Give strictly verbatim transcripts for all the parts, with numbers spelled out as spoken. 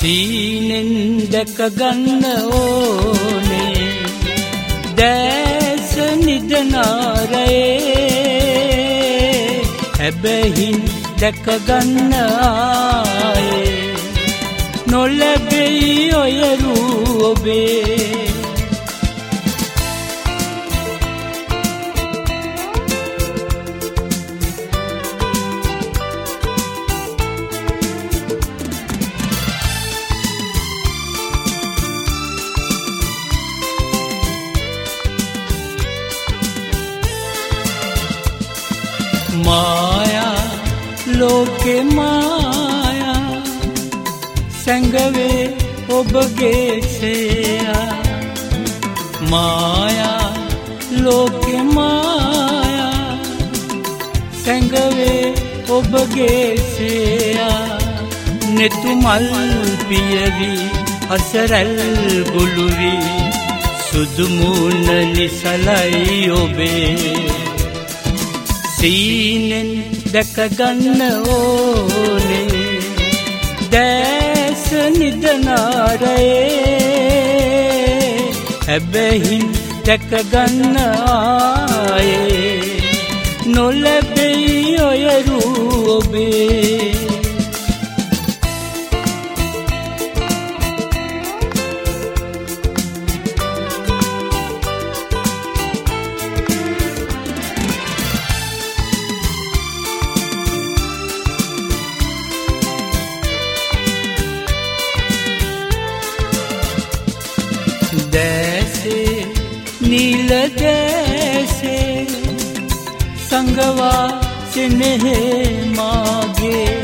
සීනෙන් දැක ගන්න ඕනේ දැස නිදනාරයේ හැබැයින් දැක ගන්න ආයේ නොලැබෙයි ඔය රූ ඔබේ මායා ලෝකේ මායා සංගවේ ඔබගේ සේයා මායා ලෝකේ මායා සංගවේ ඔබගේ සේයා නෙතුමල් පියවි අසරල් ගුළුවි සුදු මුණ නිසලයි ඔබේ සීනෙන් දැක ගන්න ඕනේ දැස නිදනාරයේ හැබැයින් දැක ගන්න ආයේ නොලැබෙයි ඔය රූ ඔබේ දැසේ නිල දැසේ සංගවා සෙනෙහෙ මාගේ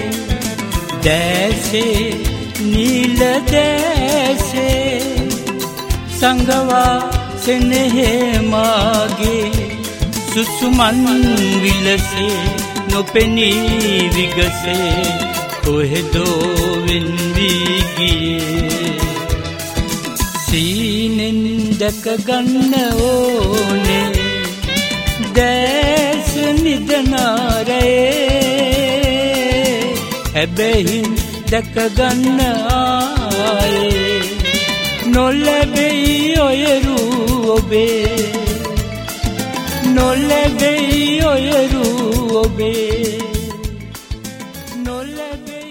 දැසේ නිල දැසේ සංගවා සෙනෙහෙ මාගේ සුසුමන් විලසේ නොපෙනී විගසේ කොහෙදෝ වෙන් වී ගියේ සීනෙන් දැක ගන්න ඕනේ දැස නිදනාරයේ හැබැයින් දැක ගන්න ආයේ නොලැබෙයි ඔය රූ ඔබේ නොලැබෙයි ඔය රූ ඔබේ නොලැබෙයි